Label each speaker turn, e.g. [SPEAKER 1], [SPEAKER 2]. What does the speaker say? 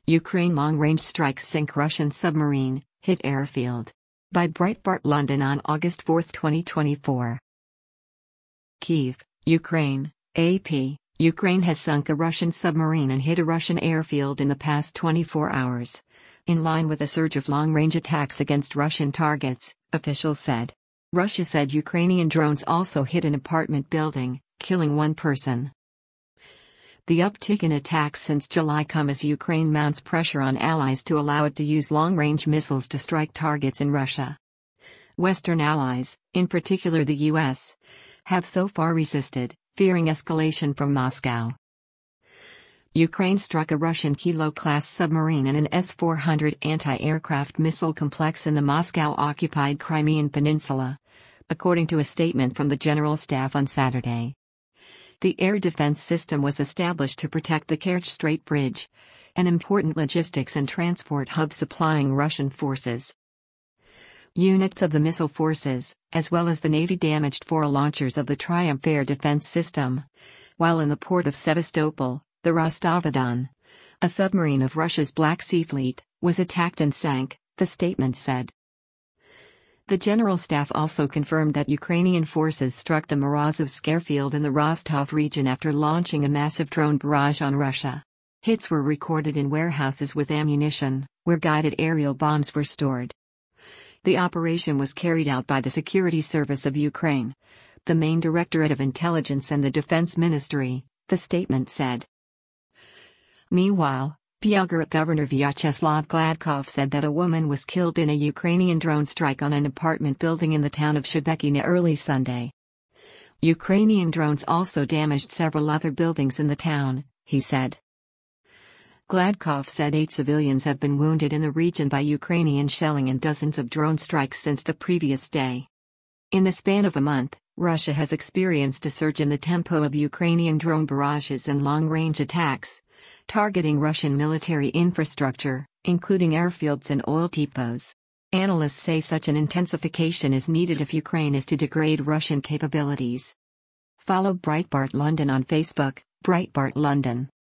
[SPEAKER 1] Ukraine long-range strikes sink Russian submarine, hit airfield. By Breitbart London on August 4, 2024. Kyiv, Ukraine, AP. Ukraine has sunk a Russian submarine and hit a Russian airfield in the past 24 hours. In line with a surge of long-range attacks against Russian targets, officials said. Russia said Ukrainian drones also hit an apartment building, killing one person. The uptick in attacks since July come as Ukraine mounts pressure on allies to allow it to use long-range missiles to strike targets in Russia. Western allies, in particular the US, have so far resisted, fearing escalation from Moscow. Ukraine struck a Russian Kilo-class submarine and an S-400 anti-aircraft missile complex in the Moscow-occupied Crimean Peninsula, according to a statement from the General Staff on Saturday. The air defense system was established to protect the Kerch Strait Bridge, an important logistics and transport hub supplying Russian forces. Units of the missile forces, as well as the Navy damaged 4 launchers of the Triumph air defense system, while in the port of Sevastopol, the Rostov-on-Don, a submarine of Russia's Black Sea Fleet, was attacked and sank, the statement said. The General Staff also confirmed that Ukrainian forces struck the Morozovsk airfield in the Rostov region after launching a massive drone barrage on Russia. Hits were recorded in warehouses with ammunition, where guided aerial bombs were stored. The operation was carried out by the Security Service of Ukraine, the main Directorate of Intelligence and the Defense Ministry, the statement said. Meanwhile, Belgorod Governor Vyacheslav Gladkov said that a woman was killed in a Ukrainian drone strike on an apartment building in the town of Shebekina early Sunday. Ukrainian drones also damaged several other buildings in the town, he said. Gladkov said 8 civilians have been wounded in the region by Ukrainian shelling and dozens of drone strikes since the previous day. In the span of a month, Russia has experienced a surge in the tempo of Ukrainian drone barrages and long-range attacks, targeting Russian military infrastructure, including airfields and oil depots. Analysts say such an intensification is needed if Ukraine is to degrade Russian capabilities. Follow Breitbart London on Facebook, Breitbart London.